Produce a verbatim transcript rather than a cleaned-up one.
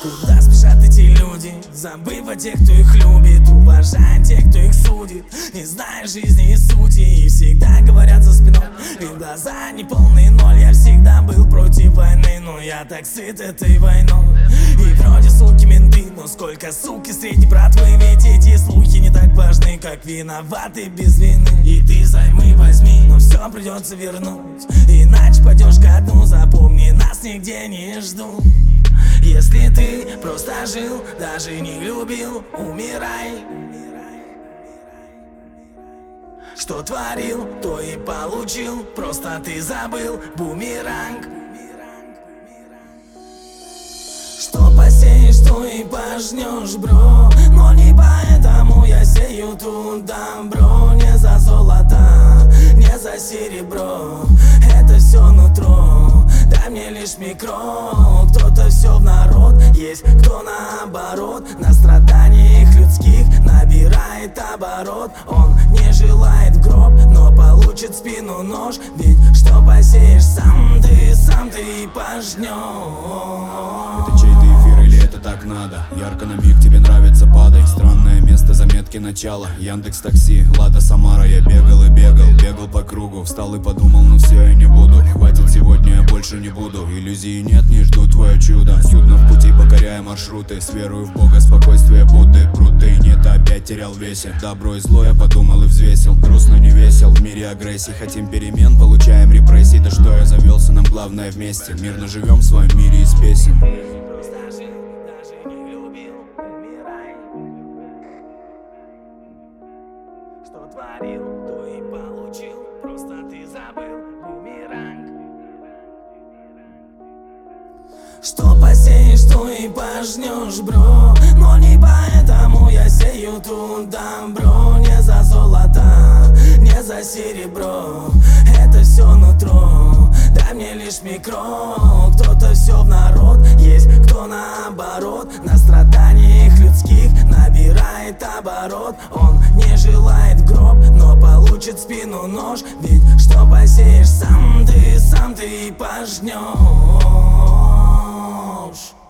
Куда спешат эти люди, забыв о тех, кто их любит, уважая тех, кто их судит, не зная жизни и сути, и всегда говорят за спиной, и глаза не полные ноль. Я всегда был против войны, но я так сыт этой войной. И вроде суки менты, но сколько суки среди братвы, ведь эти слухи не так важны, как виноваты без вины. И ты займы возьми, но все придется вернуть, иначе пойдешь ко дну. Запомни, нас нигде не ждут. Если ты просто жил, даже не любил, умирай. Что творил, то и получил, просто ты забыл, бумеранг. Что посеешь, то и пожнешь, бро. Но не поэтому я сею тут добро. Не за золото, не за серебро, это все нутро. Дай мне лишь микро. Кто-то все в народ, есть кто наоборот, на страданиях людских набирает оборот. Он не желает в гроб, но получит в спину нож. Ведь что посеешь сам ты, сам ты и пожнешь. Это чей-то эфир или это так надо? Ярко на миг тебе нравится, падай. Странное место, заметки начала. Яндекс Такси, Лада Самара. Я бегал и бегал, бегал по кругу. Встал и подумал, ну все, я не буду. Хватит сегодня, я больше не буду. Иллюзий нет, не жду твое чудо. Судно в пути, покоряя маршруты. С верою в Бога, спокойствие Будды. Крутый, нет, опять терял весе. Добро и зло я подумал и взвесил. Грустно не весел, в мире агрессии. Хотим перемен, получаем репрессий. Да что я завелся, нам главное вместе. Мирно живем в своем мире из песен. Что творил, то и получил, просто ты забыл, бумеранг. Что посеешь, то и пожнешь, бро. Но не поэтому я сею тут добро. Не за золото, не за серебро, это все нутро. Дай мне лишь микро. Кто-то все в народ, есть кто наоборот, на страданиях людских набирает оборот. Он не желает в гроб, но получит в спину нож. Ведь что посеешь сам ты, сам ты и пожнешь.